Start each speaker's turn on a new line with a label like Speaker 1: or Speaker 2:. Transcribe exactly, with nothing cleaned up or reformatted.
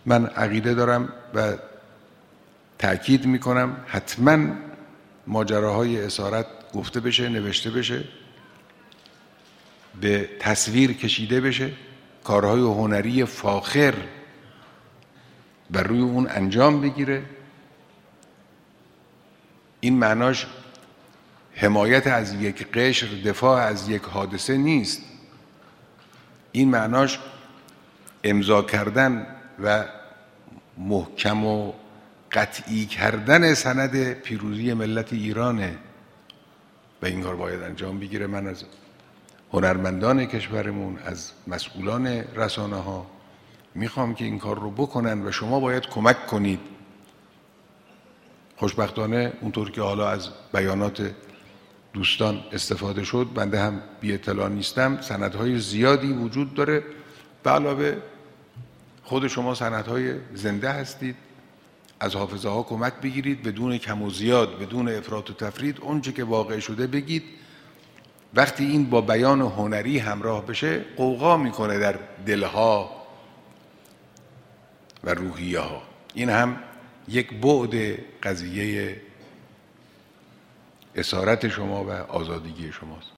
Speaker 1: من عقیده دارم و تأکید میکنم حتما ماجراهای اسارت گفته بشه، نوشته بشه، به تصویر کشیده بشه، کارهای هنری فاخر بر روی اون انجام بگیره. این معناش حمایت از یک قشر، دفاع از یک حادثه نیست. این معناش امضا کردن و محکم و قطعی کردن سند پیروزی ملت ایرانه و این کار باید انجام بگیره. من از هنرمندان کشورمون، از مسئولان رسانه ها میخوام که این کار رو بکنن و شما باید کمک کنید. خوشبختانه اونطور که حالا از بیانات دوستان استفاده شد، بنده هم بی اطلاع نیستم، سندهای زیادی وجود داره. به علاوه خود شما سندهای زنده هستید، از حافظه ها کمک بگیرید، بدون کم و زیاد، بدون افراط و تفرید اونچه که واقع شده بگید. وقتی این با بیان هنری همراه بشه، غوغا میکنه در دلها و روحیه ها. این هم یک بعد قضیه اسارت شما و آزادگی شماست.